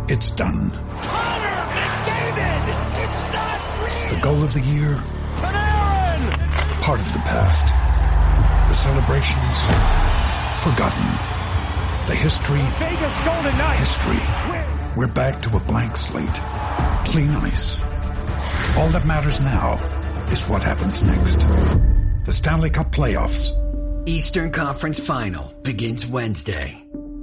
It's done. Connor McDavid! It's not real! The goal of the year? Panarin! Part of the past. The celebrations? Forgotten. The history? Vegas Golden Knights! History. We're back to a blank slate. Clean ice. All that matters now is what happens next. The Stanley Cup Playoffs. Eastern Conference Final begins Wednesday.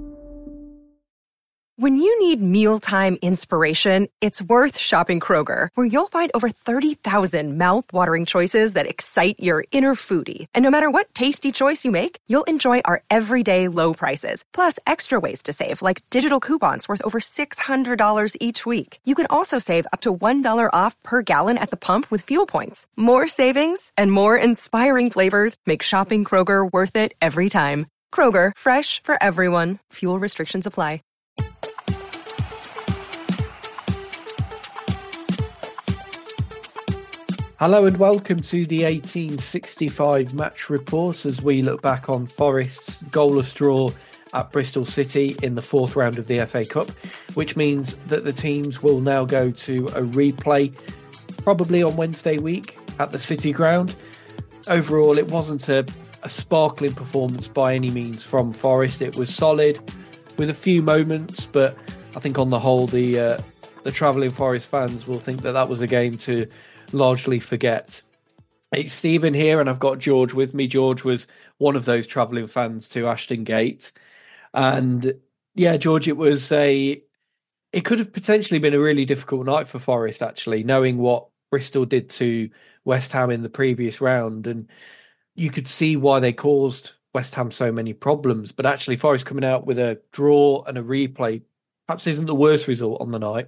When you need mealtime inspiration, it's worth shopping Kroger, where you'll find over 30,000 mouth-watering choices that excite your inner foodie. And no matter what tasty choice you make, you'll enjoy our everyday low prices, plus extra ways to save, like digital coupons worth over $600 each week. You can also save up to $1 off per gallon at the pump with fuel points. More savings and more inspiring flavors make shopping Kroger worth it every time. Kroger, fresh for everyone. Fuel restrictions apply. Hello and welcome to the 1865 match report as we look back on Forest's goalless draw at Bristol City in the fourth round of the FA Cup, which means that the teams will now go to a replay probably on Wednesday week at the City Ground. Overall, it wasn't a sparkling performance by any means from Forest. It was solid with a few moments, but I think on the whole the travelling Forest fans will think that was a game to largely forget. It's Stephen here and I've got George with me. George was one of those travelling fans to Ashton Gate. And yeah, George, it could have potentially been a really difficult night for Forest, actually, knowing what Bristol did to West Ham in the previous round. And you could see why they caused West Ham so many problems. But actually, Forest coming out with a draw and a replay perhaps isn't the worst result on the night.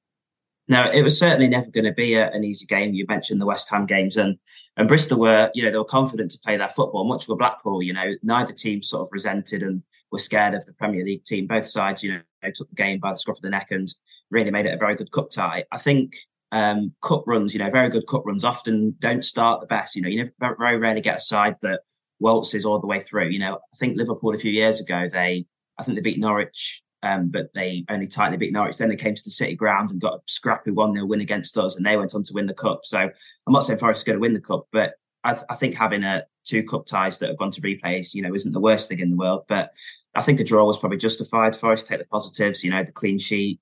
No, it was certainly never going to be an easy game. You mentioned the West Ham games and Bristol were, they were confident to play their football, much with Blackpool. Neither team sort of resented and were scared of the Premier League team. Both sides, took the game by the scruff of the neck and really made it a very good cup tie. I think cup runs, very good cup runs often don't start the best. You very rarely get a side that waltzes all the way through. I think Liverpool a few years ago, I think they beat Norwich. But they only tightly beat Norwich. Then they came to the City Ground and got a scrappy 1-0 win against us, and they went on to win the Cup. So I'm not saying Forest is going to win the Cup, but I think having two cup ties that have gone to replays, isn't the worst thing in the world. But I think a draw was probably justified. Forest take the positives, the clean sheet,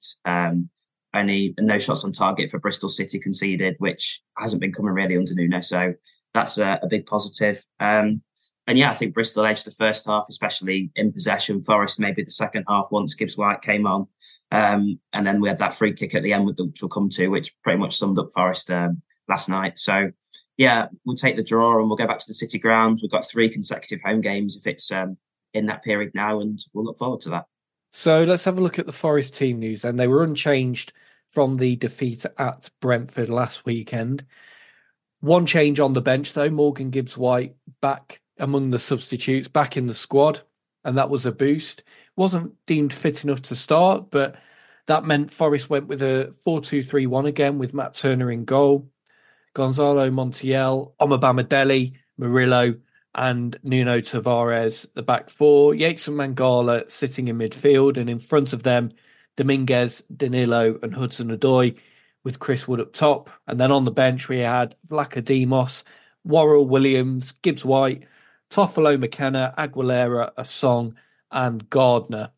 only no shots on target for Bristol City conceded, which hasn't been coming really under Nuno. So that's a big positive. And yeah, I think Bristol edged the first half, especially in possession. Forest maybe the second half once Gibbs White came on. And then we had that free kick at the end, which we'll come to, which pretty much summed up Forest last night. So yeah, we'll take the draw and we'll go back to the City Ground. We've got 3 consecutive home games if it's in that period now, and we'll look forward to that. So let's have a look at the Forest team news. And they were unchanged from the defeat at Brentford last weekend. One change on the bench though, Morgan Gibbs White back among the substitutes, back in the squad, and that was a boost. Wasn't deemed fit enough to start, but that meant Forest went with a 4-2-3-1 again with Matt Turner in goal, Gonzalo Montiel, Omobama Dele, Murillo, and Nuno Tavares, the back four. Yates and Mangala sitting in midfield, and in front of them, Dominguez, Danilo, and Hudson-Odoi, with Chris Wood up top. And then on the bench, we had Vlachodimos, Worrell Williams, Gibbs White, Toffolo McKenna, Aguilera, Asong, and Gardner.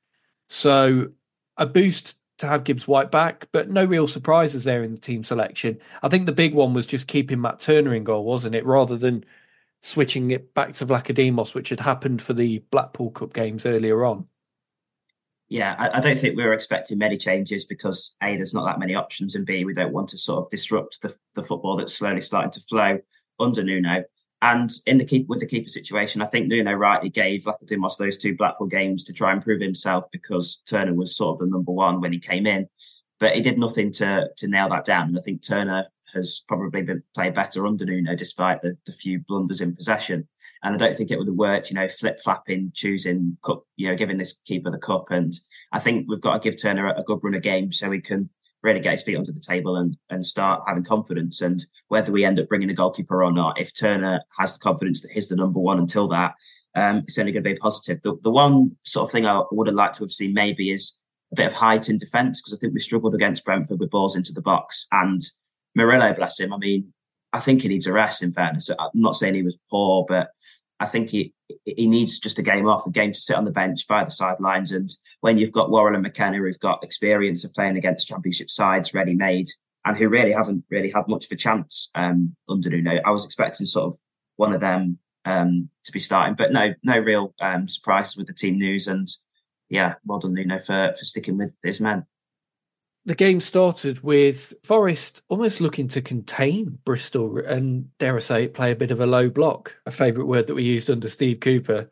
So a boost to have Gibbs White back, but no real surprises there in the team selection. I think the big one was just keeping Matt Turner in goal, wasn't it? Rather than switching it back to Vlachodimos, which had happened for the Blackpool Cup games earlier on. Yeah, I don't think we were expecting many changes because A, there's not that many options, and B, we don't want to sort of disrupt the football that's slowly starting to flow under Nuno. And with the keeper situation, I think Nuno rightly gave Vlachodimos those 2 Blackpool games to try and prove himself because Turner was sort of the number one when he came in. But he did nothing to nail that down. And I think Turner has probably been played better under Nuno despite the few blunders in possession. And I don't think it would have worked, flip-flapping, choosing cup, giving this keeper the cup. And I think we've got to give Turner a good run of games so he can really get his feet under the table and start having confidence. And whether we end up bringing a goalkeeper or not, if Turner has the confidence that he's the number one until that, it's only going to be positive. The one sort of thing I would have liked to have seen maybe is a bit of height in defence, because I think we struggled against Brentford with balls into the box. And Murillo, bless him, I mean, I think he needs a rest, in fairness. I'm not saying he was poor, but I think he needs just a game off, a game to sit on the bench by the sidelines. And when you've got Worrell and McKenna, who've got experience of playing against Championship sides ready-made, and who really haven't really had much of a chance under Nuno, I was expecting sort of one of them to be starting. But no real surprises with the team news. And yeah, well done, Nuno, for sticking with his men. The game started with Forest almost looking to contain Bristol and, dare I say, play a bit of a low block, a favourite word that we used under Steve Cooper.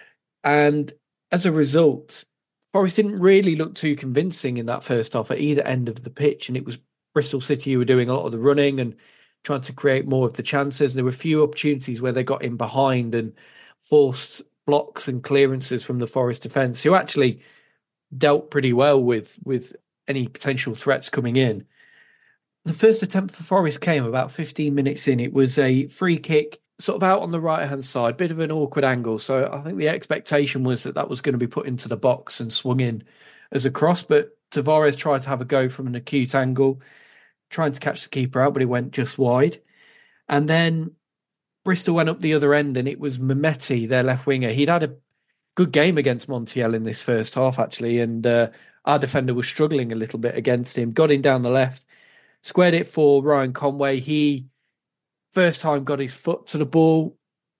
And as a result, Forest didn't really look too convincing in that first half at either end of the pitch. And it was Bristol City who were doing a lot of the running and trying to create more of the chances. There were a few opportunities where they got in behind and forced blocks and clearances from the Forest defence, who actually dealt pretty well with any potential threats coming in. The first attempt for Forest came about 15 minutes in. It was a free kick sort of out on the right-hand side, bit of an awkward angle. So I think the expectation was that was going to be put into the box and swung in as a cross. But Tavares tried to have a go from an acute angle, trying to catch the keeper out, but it went just wide. And then Bristol went up the other end, and it was Mehmeti, their left winger. He'd had a good game against Montiel in this first half, actually, and our defender was struggling a little bit against him. Got in down the left, squared it for Ryan Conway. He, first time, got his foot to the ball.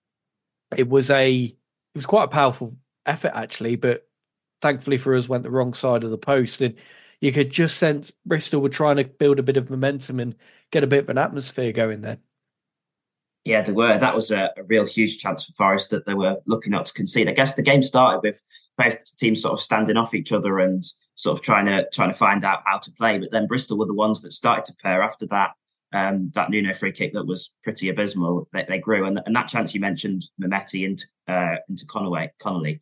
It was quite a powerful effort, actually, but thankfully for us, went the wrong side of the post. And you could just sense Bristol were trying to build a bit of momentum and get a bit of an atmosphere going there. Yeah, they were. That was a real huge chance for Forest that they were looking up to concede. I guess the game started with both teams sort of standing off each other and sort of trying to find out how to play. But then Bristol were the ones that started to pair after that. That Nuno free kick that was pretty abysmal. They grew, and that chance you mentioned, Mehmeti into Connolly.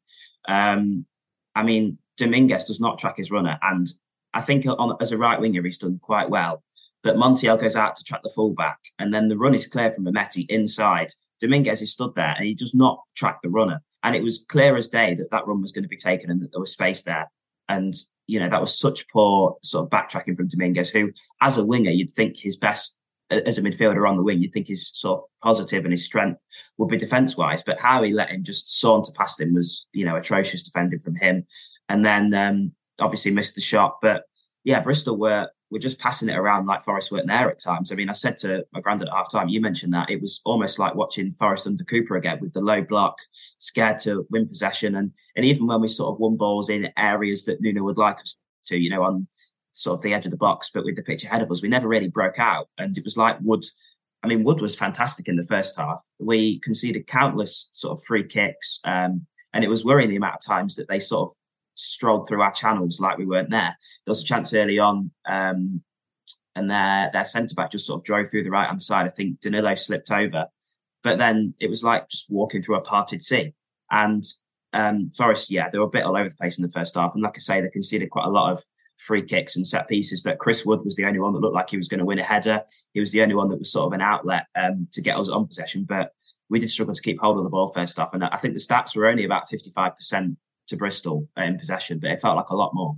I mean, Dominguez does not track his runner, and I think as a right winger he's done quite well. But Montiel goes out to track the fullback, and then the run is clear from Mehmeti inside. Dominguez is stood there, and he does not track the runner. And it was clear as day that run was going to be taken and that there was space there. And, that was such poor sort of backtracking from Dominguez, who, as a winger, you'd think his best, as a midfielder on the wing, you'd think his sort of positive and his strength would be defence-wise. But how he let him just saunter past him was, atrocious defending from him. And then obviously missed the shot. But yeah, Bristol were just passing it around like Forest weren't there at times. I mean, I said to my granddad at half time, you mentioned that, it was almost like watching Forest under Cooper again, with the low block, scared to win possession. And even when we sort of won balls in areas that Nuno would like us to, on sort of the edge of the box, but with the pitch ahead of us, we never really broke out. And it was like Wood was fantastic in the first half. We conceded countless sort of free kicks. And it was worrying the amount of times that they sort of strolled through our channels like we weren't there. There was a chance early on, and their centre-back just sort of drove through the right-hand side. I think Danilo slipped over. But then it was like just walking through a parted sea. And Forest, they were a bit all over the place in the first half. And like I say, they conceded quite a lot of free kicks and set pieces. That Chris Wood was the only one that looked like he was going to win a header. He was the only one that was sort of an outlet to get us on possession. But we did struggle to keep hold of the ball first half. And I think the stats were only about 55% to Bristol in possession, but it felt like a lot more.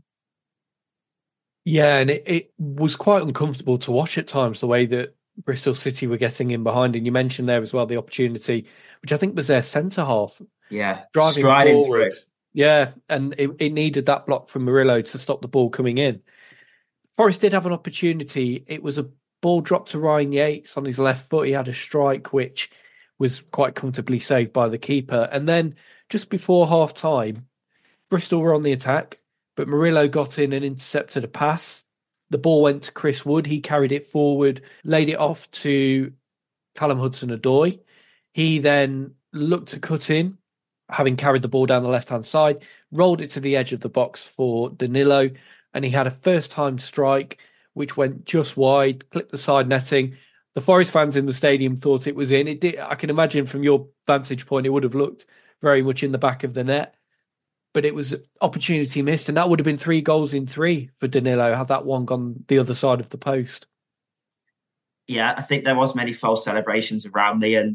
Yeah, and it was quite uncomfortable to watch at times, the way that Bristol City were getting in behind. And you mentioned there as well the opportunity, which I think was their centre half. Yeah, driving striding forward. Through. Yeah, and it needed that block from Murillo to stop the ball coming in. Forest did have an opportunity. It was a ball dropped to Ryan Yates on his left foot. He had a strike, which was quite comfortably saved by the keeper. And then just before half-time, Bristol were on the attack, but Murillo got in and intercepted a pass. The ball went to Chris Wood. He carried it forward, laid it off to Callum Hudson-Odoi. He then looked to cut in, having carried the ball down the left-hand side, rolled it to the edge of the box for Danilo, and he had a first-time strike, which went just wide, clipped the side netting. The Forest fans in the stadium thought it was in. It did. I can imagine from your vantage point, it would have looked very much in the back of the net. But it was opportunity missed, and that would have been 3 goals in 3 for Danilo had that one gone the other side of the post. Yeah, I think there was many false celebrations around me, and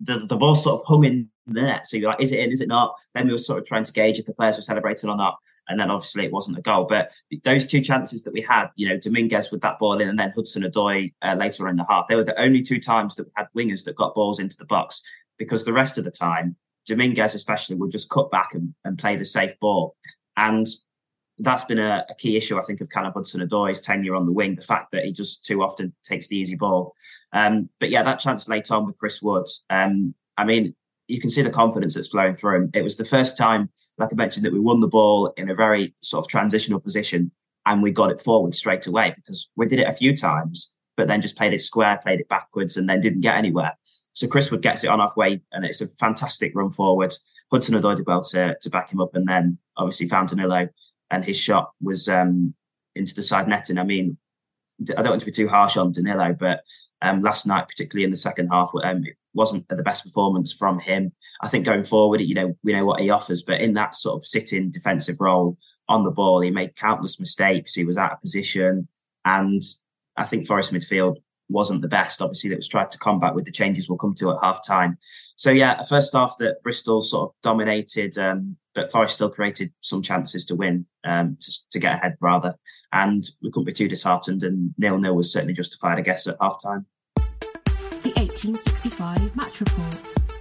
the ball sort of hung in the net. So you're like, is it in, is it not? Then we were sort of trying to gauge if the players were celebrating or not. And then obviously it wasn't a goal. But those two chances that we had, Dominguez with that ball in and then Hudson-Odoi later in the half, they were the only two times that we had wingers that got balls into the box, because the rest of the time, Dominguez especially would just cut back and play the safe ball. And that's been a key issue, I think, of Callum Hudson-Odoi's tenure on the wing, the fact that he just too often takes the easy ball. But yeah, that chance late on with Chris Wood, you can see the confidence that's flowing through him. It was the first time, like I mentioned, that we won the ball in a very sort of transitional position and we got it forward straight away, because we did it a few times, but then just played it square, played it backwards and then didn't get anywhere. So Chris Wood gets it on halfway and it's a fantastic run forward. Hudson-Odoi did well to back him up, and then obviously found Danilo, and his shot was into the side netting. I mean, I don't want to be too harsh on Danilo, but last night, particularly in the second half, it wasn't the best performance from him. I think going forward, we know what he offers, but in that sort of sitting defensive role on the ball, he made countless mistakes. He was out of position, and I think Forest midfield wasn't the best. Obviously, that was tried to combat with the changes we'll come to at half time. So yeah, a first half that Bristol sort of dominated, but Forest still created some chances to win, to get ahead rather. And we couldn't be too disheartened, and 0-0 was certainly justified, I guess, at half time. The 1865 Match Report.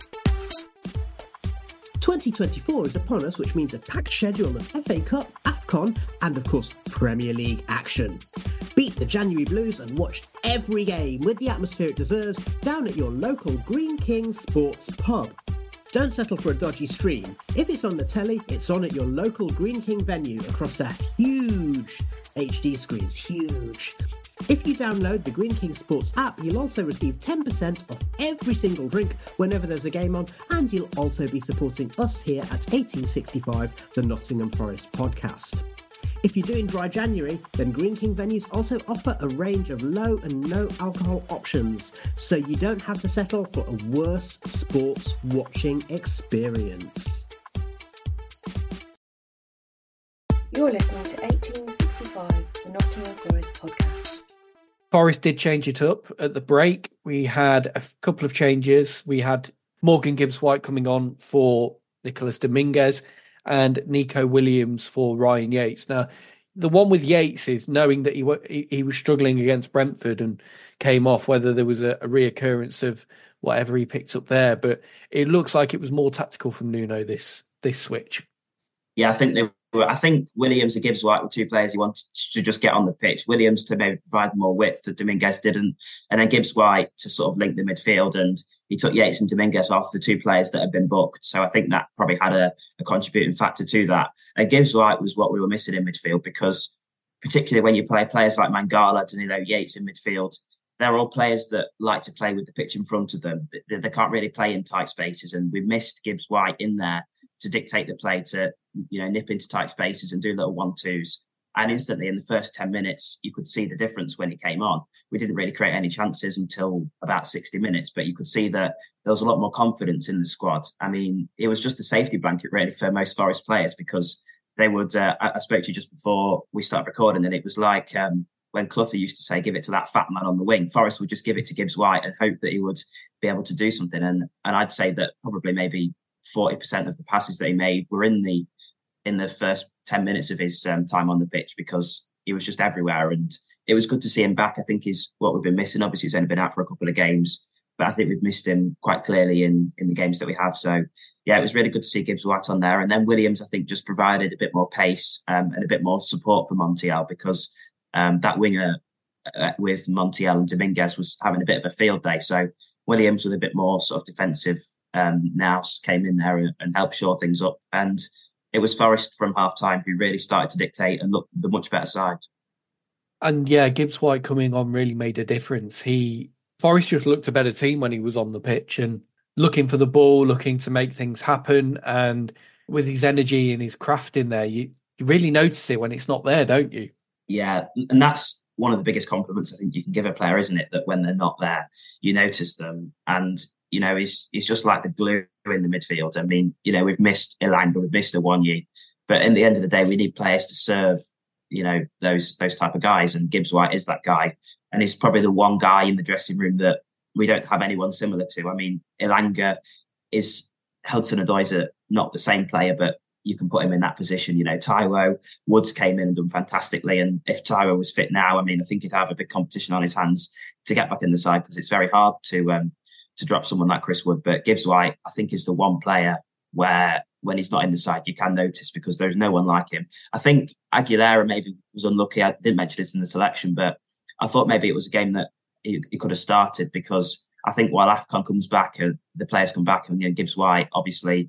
2024 is upon us, which means a packed schedule of FA Cup, AFCON and of course Premier League action. Beat the January Blues and watch every game with the atmosphere it deserves down at your local Greene King Sports pub. Don't settle for a dodgy stream. If it's on the telly, it's on at your local Greene King venue across a huge HD screens, huge. If you download the Greene King Sports app, you'll also receive 10% off every single drink whenever there's a game on, and you'll also be supporting us here at 1865, the Nottingham Forest podcast. If you're doing dry January, then Greene King venues also offer a range of low and no alcohol options, so you don't have to settle for a worse sports watching experience. You're listening to 1865, the Nottingham Forest podcast. Forest did change it up at the break. We had a couple of changes. We had Morgan Gibbs-White coming on for Nicholas Dominguez and Nico Williams for Ryan Yates. Now, the one with Yates is knowing that he was struggling against Brentford and came off, whether there was a reoccurrence of whatever he picked up there. But it looks like it was more tactical from Nuno, this switch. Yeah, I think Williams and Gibbs-White were two players he wanted to just get on the pitch. Williams to maybe provide more width that Dominguez didn't, and then Gibbs-White to sort of link the midfield. And he took Yates and Dominguez off, the two players that had been booked. So I think that probably had a contributing factor to that. And Gibbs-White was what we were missing in midfield, because particularly when you play players like Mangala, Danilo, Yates in midfield, they're all players that like to play with the pitch in front of them. They can't really play in tight spaces, and we missed Gibbs-White in there to dictate the play, to nip into tight spaces and do little 1-2s. And instantly in the first 10 minutes, you could see the difference when he came on. We didn't really create any chances until about 60 minutes, but you could see that there was a lot more confidence in the squad. I mean, it was just a safety blanket really for most Forest players, because they would, I spoke to you just before we started recording, and it was like when Clough used to say, give it to that fat man on the wing. Forest would just give it to Gibbs-White and hope that he would be able to do something. And I'd say that probably maybe 40% of the passes that he made were in the first 10 minutes of his time on the pitch, because he was just everywhere. And it was good to see him back. I think is what we've been missing. Obviously, he's only been out for a couple of games, but I think we've missed him quite clearly in the games that we have. So, yeah, it was really good to see Gibbs-White on there. And then Williams, I think, just provided a bit more pace and a bit more support for Montiel, because that winger with Montiel and Dominguez was having a bit of a field day. So Williams, with a bit more sort of defensive nous, came in there and helped shore things up. And it was Forest from half-time who really started to dictate and look the much better side. And yeah, Gibbs-White coming on really made a difference. Forest just looked a better team when he was on the pitch and looking for the ball, looking to make things happen. And with his energy and his craft in there, you really notice it when it's not there, don't you? Yeah, and that's one of the biggest compliments I think you can give a player, isn't it? That when they're not there, you notice them. And, he's just like the glue in the midfield. I mean, we've missed Elanga, we've missed Awoniyi, but in the end of the day, we need players to serve, those type of guys. And Gibbs-White is that guy. And he's probably the one guy in the dressing room that we don't have anyone similar to. I mean, Elanga is Hudson-Odoi's not the same player, but you can put him in that position. You know, Taiwo Woods came in and done fantastically. And if Taiwo was fit now, I mean, I think he'd have a big competition on his hands to get back in the side, because it's very hard to drop someone like Chris Wood. But Gibbs White, I think, is the one player where when he's not in the side, you can notice, because there's no one like him. I think Aguilera maybe was unlucky. I didn't mention this in the selection, but I thought maybe it was a game that he could have started, because I think while AFCON comes back and the players come back, and Gibbs White obviously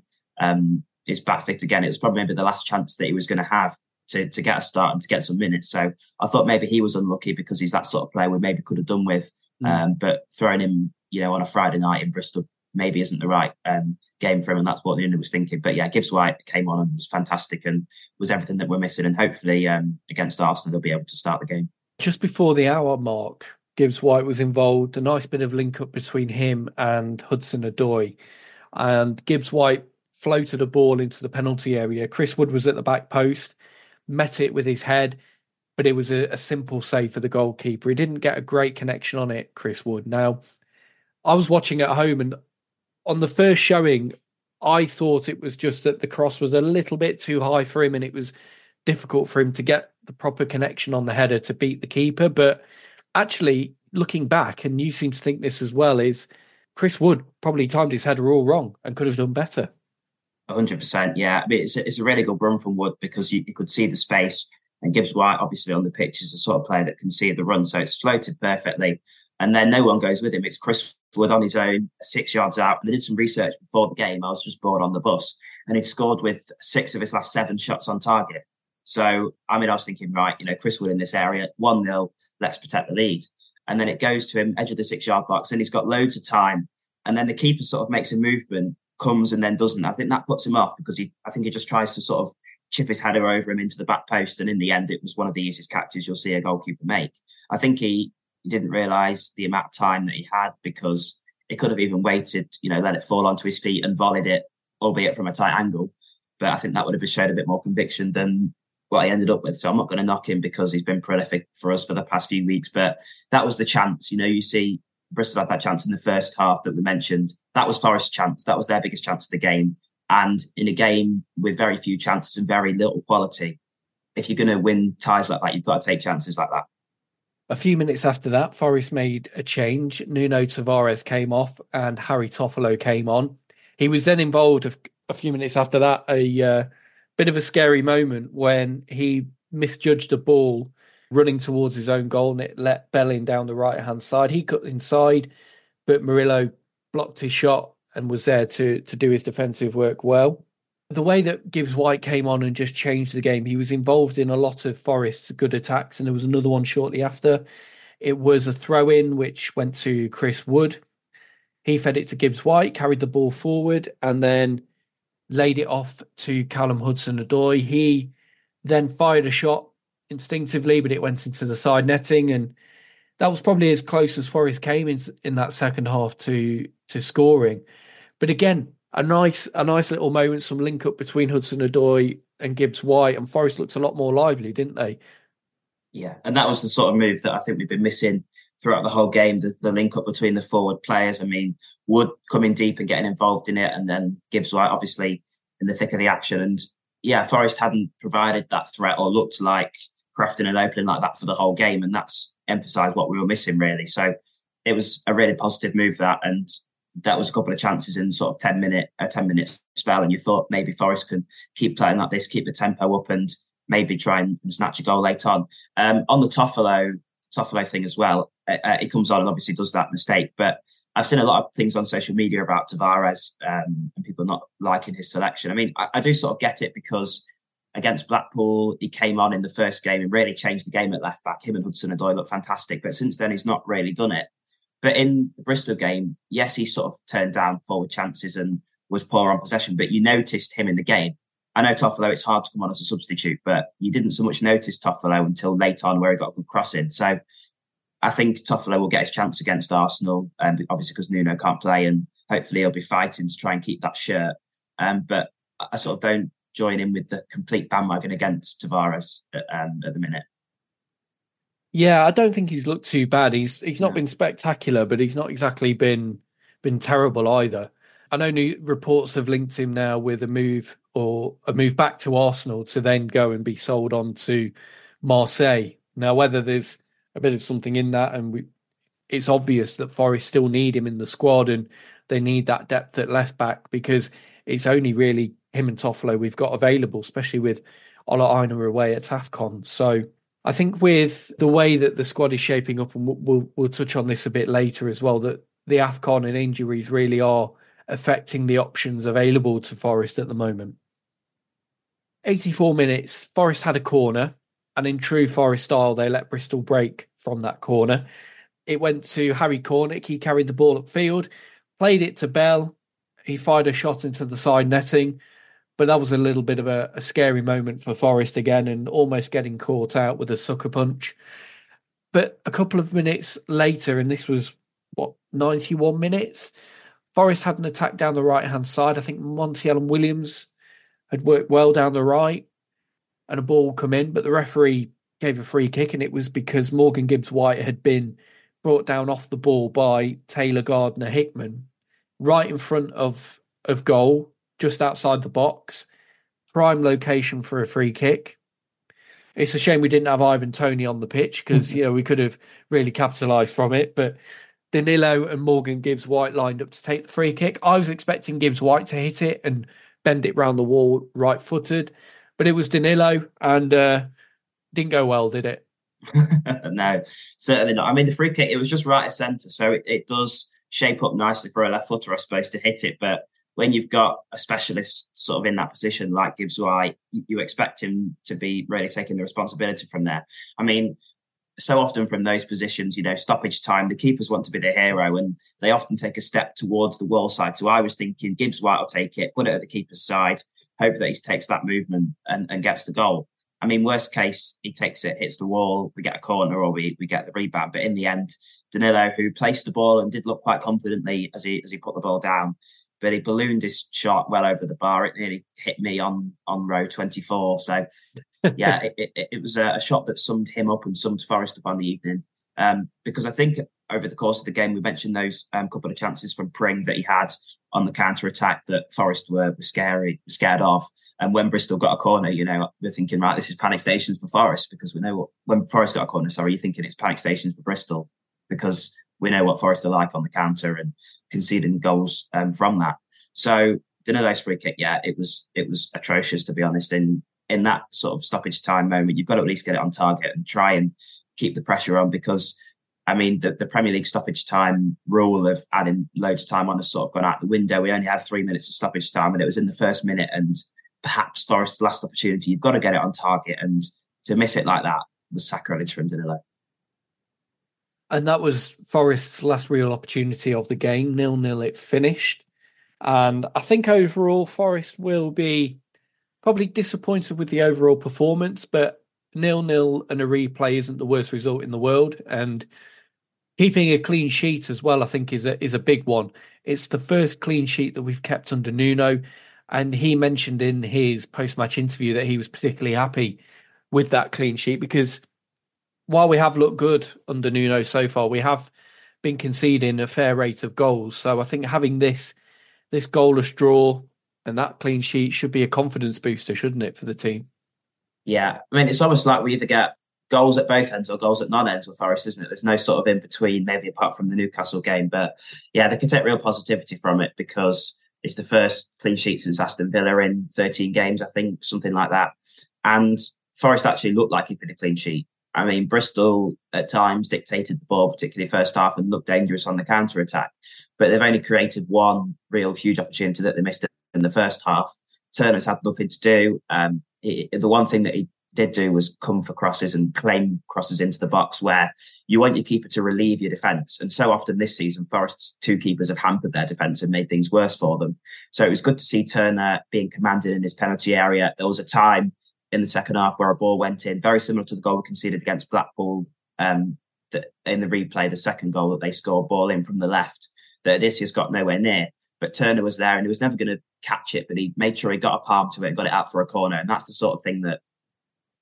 is back fit again, it was probably maybe the last chance that he was going to have to get a start and to get some minutes. So I thought maybe he was unlucky, because he's that sort of player we maybe could have done with. But throwing him, on a Friday night in Bristol maybe isn't the right game for him, and that's what Nuno was thinking. But yeah, Gibbs White came on and was fantastic and was everything that we're missing. And hopefully against Arsenal, they'll be able to start the game. Just before the hour mark, Gibbs White was involved. A nice bit of link up between him and Hudson-Odoi. And Gibbs White floated a ball into the penalty area. Chris Wood was at the back post, met it with his head, but it was a simple save for the goalkeeper. He didn't get a great connection on it, Chris Wood. Now, I was watching at home, and on the first showing, I thought it was just that the cross was a little bit too high for him, and it was difficult for him to get the proper connection on the header to beat the keeper. But actually, looking back, and you seem to think this as well, is Chris Wood probably timed his header all wrong and could have done better. 100%, yeah. I mean, it's a really good run from Wood, because you could see the space, and Gibbs White, obviously on the pitch, is the sort of player that can see the run, so it's floated perfectly. And then no one goes with him. It's Chris Wood on his own, 6 yards out. And they did some research before the game. I was just bored on the bus, and he'd scored with 6 of his last 7 shots on target. So, I mean, I was thinking, right, Chris Wood in this area, 1-0, let's protect the lead. And then it goes to him, edge of the 6-yard box, and he's got loads of time. And then the keeper sort of makes a movement, comes and then doesn't. I think that puts him off, because I think he just tries to sort of chip his header over him into the back post. And in the end, it was one of the easiest catches you'll see a goalkeeper make. I think he didn't realise the amount of time that he had, because he could have even waited, let it fall onto his feet and volleyed it, albeit from a tight angle. But I think that would have showed a bit more conviction than what he ended up with. So I'm not going to knock him, because he's been prolific for us for the past few weeks. But that was the chance. You see Bristol had that chance in the first half that we mentioned. That was Forest's chance. That was their biggest chance of the game. And in a game with very few chances and very little quality, if you're going to win ties like that, you've got to take chances like that. A few minutes after that, Forest made a change. Nuno Tavares came off and Harry Toffolo came on. He was then involved a few minutes after that, a bit of a scary moment when he misjudged a ball running towards his own goal, and it let Belling down the right-hand side. He cut inside, but Murillo blocked his shot and was there to do his defensive work well. The way that Gibbs White came on and just changed the game, he was involved in a lot of Forest's good attacks, and there was another one shortly after. It was a throw-in which went to Chris Wood. He fed it to Gibbs White, carried the ball forward, and then laid it off to Callum Hudson-Odoi. He then fired a shot instinctively, but it went into the side netting, and that was probably as close as Forest came in that second half to scoring. But again, a nice little moment, some link up between Hudson-Odoi and Gibbs White, and Forest looked a lot more lively, didn't they? Yeah, and that was the sort of move that I think we've been missing throughout the whole game, the link up between the forward players. I mean, Wood coming deep and getting involved in it, and then Gibbs White obviously in the thick of the action. And yeah, Forest hadn't provided that threat or looked like crafting an opening like that for the whole game, and that's emphasised what we were missing, really. So it was a really positive move, and that was a couple of chances in sort of 10 minute spell, and you thought maybe Forest can keep playing like this, keep the tempo up, and maybe try and snatch a goal late on. On the Toffolo thing as well, he comes on and obviously does that mistake, but I've seen a lot of things on social media about Tavares and people not liking his selection. I mean, I do sort of get it, because against Blackpool, he came on in the first game and really changed the game at left back. Him and Hudson-Odoi looked fantastic, but since then he's not really done it. But in the Bristol game, yes, he sort of turned down forward chances and was poor on possession, but you noticed him in the game. I know Toffolo, it's hard to come on as a substitute, but you didn't so much notice Toffolo until late on, where he got a good cross in. So I think Toffolo will get his chance against Arsenal, obviously because Nuno can't play, and hopefully he'll be fighting to try and keep that shirt. But I sort of don't join in with the complete bandwagon against Tavares at the minute. Yeah, I don't think he's looked too bad. He's not been spectacular, but he's not exactly been terrible either. I know new reports have linked him now with a move back to Arsenal to then go and be sold on to Marseille. Now, whether there's a bit of something in that, and it's obvious that Forest still need him in the squad and they need that depth at left back, because it's only really him and Toffolo we've got available, especially with Ola Aina away at AFCON. So I think with the way that the squad is shaping up, and we'll touch on this a bit later as well, that the AFCON and injuries really are affecting the options available to Forest at the moment. 84 minutes, Forest had a corner, and in true Forest style, they let Bristol break from that corner. It went to Harry Cornick. He carried the ball upfield, played it to Bell. He fired a shot into the side netting, but that was a little bit of a scary moment for Forest again, and almost getting caught out with a sucker punch. But a couple of minutes later, and this was, 91 minutes, Forest had an attack down the right-hand side. I think Montiel and Williams had worked well down the right, and a ball come in, but the referee gave a free kick, and it was because Morgan Gibbs-White had been brought down off the ball by Taylor Gardner-Hickman, right in front of goal, just outside the box. Prime location for a free kick. It's a shame we didn't have Ivan Toney on the pitch, because we could have really capitalised from it. But Danilo and Morgan Gibbs-White lined up to take the free kick. I was expecting Gibbs-White to hit it and bend it round the wall right-footed, but it was Danilo, and didn't go well, did it? No, certainly not. I mean, the free kick, it was just right of centre, so it does shape up nicely for a left footer, I suppose, to hit it. But when you've got a specialist sort of in that position like Gibbs-White, you expect him to be really taking the responsibility from there. I mean, so often from those positions, stoppage time, the keepers want to be the hero, and they often take a step towards the wall side. So I was thinking Gibbs-White will take it, put it at the keeper's side, hope that he takes that movement and gets the goal. I mean, worst case, he takes it, hits the wall, we get a corner, or we get the rebound. But in the end, Danilo, who placed the ball and did look quite confidently as he put the ball down, but he ballooned his shot well over the bar. It nearly hit me on row 24. So, yeah, it was a shot that summed him up and summed Forest up on the evening. Because I think over the course of the game, we mentioned those couple of chances from Pring that he had on the counter-attack that Forest were scared of. And when Bristol got a corner, we're thinking, right, this is panic stations for Forest, because we know when Forest got a corner, you're thinking it's panic stations for Bristol, because we know what Forest are like on the counter and conceding goals from that. So Danilo's free kick, it was atrocious, to be honest. In that sort of stoppage time moment, you've got to at least get it on target and try and keep the pressure on, because I mean, the Premier League stoppage time rule of adding loads of time on has sort of gone out the window. We only had 3 minutes of stoppage time, and it was in the first minute, and perhaps Forest's last opportunity. You've got to get it on target, and to miss it like that was sacrilege from Danilo. And that was Forest's last real opportunity of the game. 0-0 it finished. And I think overall Forest will be probably disappointed with the overall performance, but 0-0 and a replay isn't the worst result in the world. And keeping a clean sheet as well, I think, is a big one. It's the first clean sheet that we've kept under Nuno. And he mentioned in his post-match interview that he was particularly happy with that clean sheet, because while we have looked good under Nuno so far, we have been conceding a fair rate of goals. So I think having this goalless draw and that clean sheet should be a confidence booster, shouldn't it, for the team? Yeah. I mean, it's almost like we either get goals at both ends or goals at non-ends with Forest, isn't it? There's no sort of in between, maybe apart from the Newcastle game. But yeah, they can take real positivity from it, because it's the first clean sheet since Aston Villa in 13 games, I think, something like that. And Forest actually looked like he'd been a clean sheet. I mean, Bristol at times dictated the ball, particularly first half, and looked dangerous on the counter-attack. But they've only created one real huge opportunity that they missed in the first half. Turner's had nothing to do. The one thing that he did do was come for crosses and claim crosses into the box, where you want your keeper to relieve your defence. And so often this season, Forest's two keepers have hampered their defence and made things worse for them. So it was good to see Turner being commanded in his penalty area. There was a time in the second half where a ball went in, very similar to the goal we conceded against Blackpool in the replay, the second goal that they scored, ball in from the left, that Odysseus got nowhere near. But Turner was there and he was never going to catch it, but he made sure he got a palm to it and got it out for a corner. And that's the sort of thing that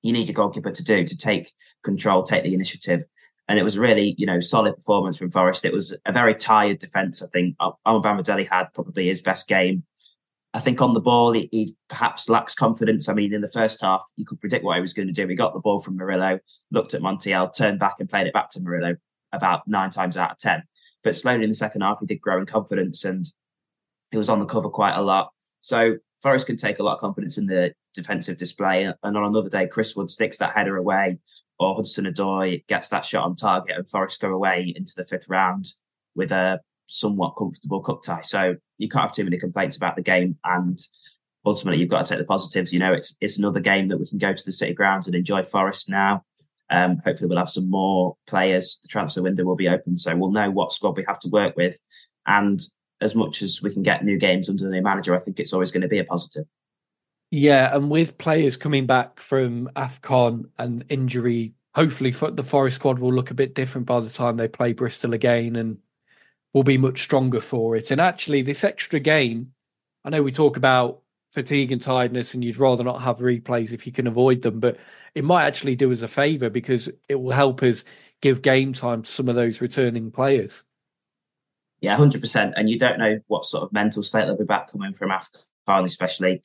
you need your goalkeeper to do, to take control, take the initiative. And it was really, solid performance from Forest. It was a very tired defence, I think. Omobamidele had probably his best game. I think on the ball, he perhaps lacks confidence. I mean, in the first half, you could predict what he was going to do. He got the ball from Murillo, looked at Montiel, turned back and played it back to Murillo about 9 times out of 10. But slowly in the second half, he did grow in confidence and he was on the cover quite a lot. So Forest can take a lot of confidence in the defensive display. And on another day, Chris Wood sticks that header away, or Hudson-Odoi gets that shot on target, and Forest go away into the 5th round with a somewhat comfortable cup tie. So you can't have too many complaints about the game. And ultimately, you've got to take the positives. It's another game that we can go to the City Ground and enjoy Forest now. Hopefully, we'll have some more players. The transfer window will be open, so we'll know what squad we have to work with. And as much as we can get new games under the new manager, I think it's always going to be a positive. Yeah, and with players coming back from AFCON and injury, hopefully the Forest squad will look a bit different by the time they play Bristol again and will be much stronger for it. And actually, this extra game, I know we talk about fatigue and tiredness and you'd rather not have replays if you can avoid them, but it might actually do us a favour because it will help us give game time to some of those returning players. Yeah, 100%. And you don't know what sort of mental state they'll be back coming from AFCON, especially,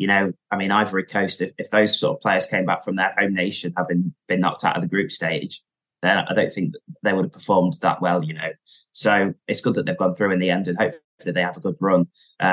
Ivory Coast, if those sort of players came back from their home nation having been knocked out of the group stage, then I don't think that they would have performed that well, So it's good that they've gone through in the end and hopefully they have a good run.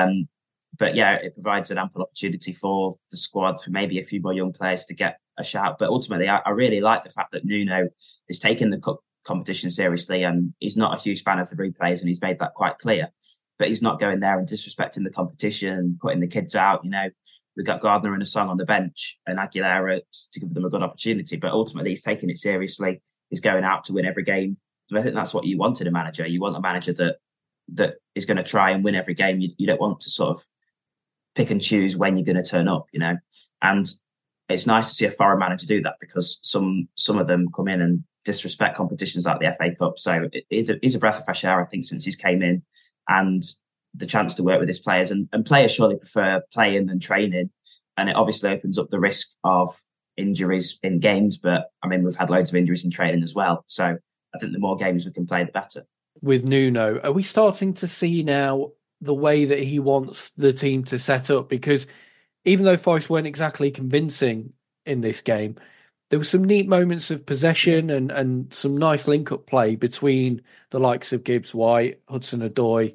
But yeah, it provides an ample opportunity for the squad, for maybe a few more young players to get a shout. But ultimately, I really like the fact that Nuno is taking the cup competition seriously, and he's not a huge fan of the replays, and he's made that quite clear. But he's not going there and disrespecting the competition and putting the kids out. We've got Gardner and a song on the bench and Aguilera to give them a good opportunity. But ultimately, he's taking it seriously. He's going out to win every game. And I think that's what you want in a manager. You want a manager that is going to try and win every game. You don't want to sort of pick and choose when you're going to turn up, And it's nice to see a foreign manager do that, because some of them come in and disrespect competitions like the FA Cup. So it's a breath of fresh air, I think, since he's came in, and the chance to work with his players. And players surely prefer playing than training. And it obviously opens up the risk of injuries in games. But I mean, we've had loads of injuries in training as well. So I think the more games we can play, the better. With Nuno, are we starting to see now the way that he wants the team to set up? Because even though Forest weren't exactly convincing in this game, there were some neat moments of possession and some nice link-up play between the likes of Gibbs White, Hudson-Odoi.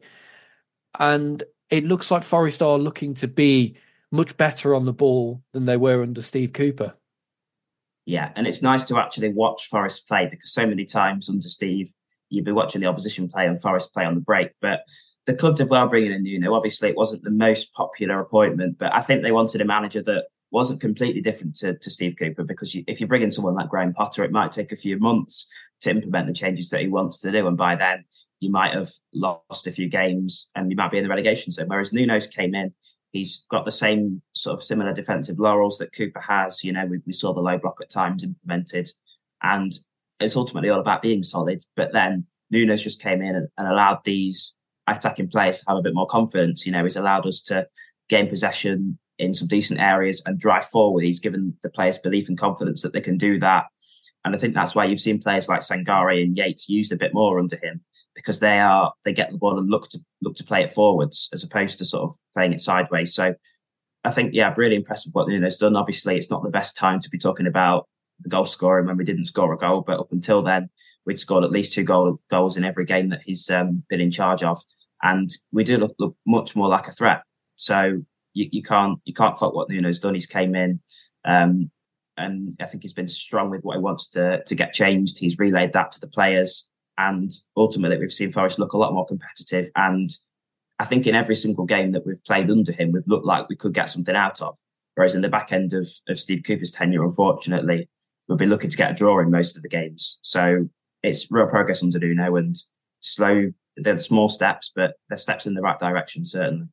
And it looks like Forest are looking to be much better on the ball than they were under Steve Cooper. Yeah, and it's nice to actually watch Forest play, because so many times under Steve, you'd be watching the opposition play and Forest play on the break. But the club did well bringing in Nuno. Obviously, it wasn't the most popular appointment, but I think they wanted a manager that wasn't completely different to Steve Cooper, because if you bring in someone like Graham Potter, it might take a few months to implement the changes that he wants to do. And by then, you might have lost a few games and you might be in the relegation zone. Whereas Nuno's came in, he's got the same sort of similar defensive laurels that Cooper has. We saw the low block at times implemented, and it's ultimately all about being solid. But then Nuno's just came in and allowed these attacking players to have a bit more confidence. He's allowed us to gain possession in some decent areas and drive forward. He's given the players belief and confidence that they can do that. And I think that's why you've seen players like Sangare and Yates used a bit more under him, because they get the ball and look to play it forwards as opposed to sort of playing it sideways. So I think, yeah, really impressed with what Nuno's done. Obviously, it's not the best time to be talking about the goal scoring when we didn't score a goal, but up until then, we'd scored at least 2 goals in every game that he's been in charge of. And we do look much more like a threat. So you can't fault what Nuno's done. He's came in, and I think he's been strong with what he wants to get changed. He's relayed that to the players, and ultimately we've seen Forest look a lot more competitive. And I think in every single game that we've played under him, we've looked like we could get something out of. Whereas in the back end of Steve Cooper's tenure, unfortunately, we'll be looking to get a draw in most of the games. So it's real progress under Nuno, and they're small steps, but they're steps in the right direction, certainly.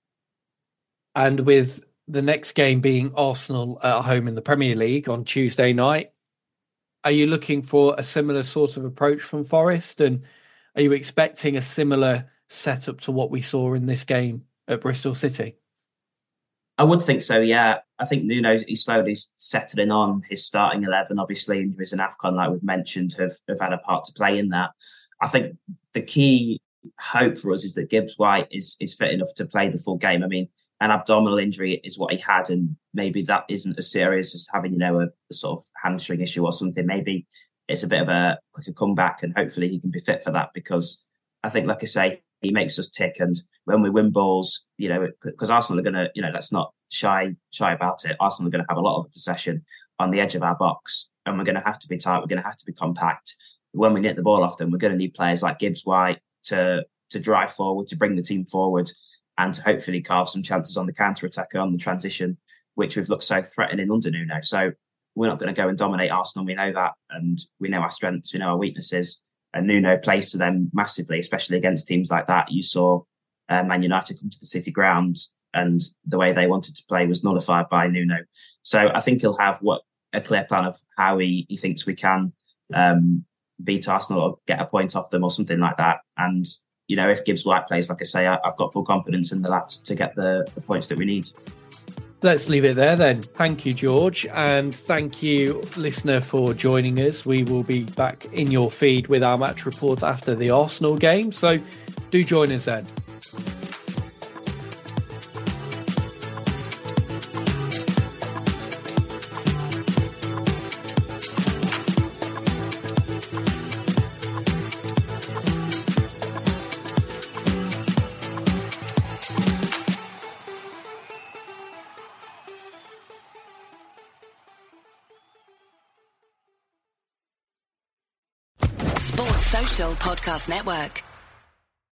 And with the next game being Arsenal at home in the Premier League on Tuesday night, are you looking for a similar sort of approach from Forest? And are you expecting a similar setup to what we saw in this game at Bristol City? I would think so, yeah. I think Nuno, he's slowly settling on his starting 11. Obviously, injuries in AFCON, like we've mentioned, have had a part to play in that. I think the key hope for us is that Gibbs White is fit enough to play the full game. I mean, an abdominal injury is what he had, and maybe that isn't as serious as having, a sort of hamstring issue or something. Maybe it's a bit of a quicker comeback, and hopefully he can be fit for that, because I think, like I say, he makes us tick. And when we win balls, because Arsenal are going to, let's not shy about it. Arsenal are going to have a lot of possession on the edge of our box, and we're going to have to be tight. We're going to have to be compact. When we nick the ball off them, we're going to need players like Gibbs White to drive forward, to bring the team forward, and to hopefully carve some chances on the counter-attack, on the transition, which we've looked so threatening under Nuno. So we're not going to go and dominate Arsenal. We know that, and we know our strengths, we know our weaknesses. And Nuno plays to them massively, especially against teams like that. You saw Man United come to the City ground, and the way they wanted to play was nullified by Nuno. So I think he'll have a clear plan of how he thinks we can beat Arsenal or get a point off them or something like that. And, if Gibbs White plays, like I say, I've got full confidence in the lads to get the points that we need. Let's leave it there then. Thank you, George. And thank you, listener, for joining us. We will be back in your feed with our match reports after the Arsenal game. So do join us then. Social Podcast Network.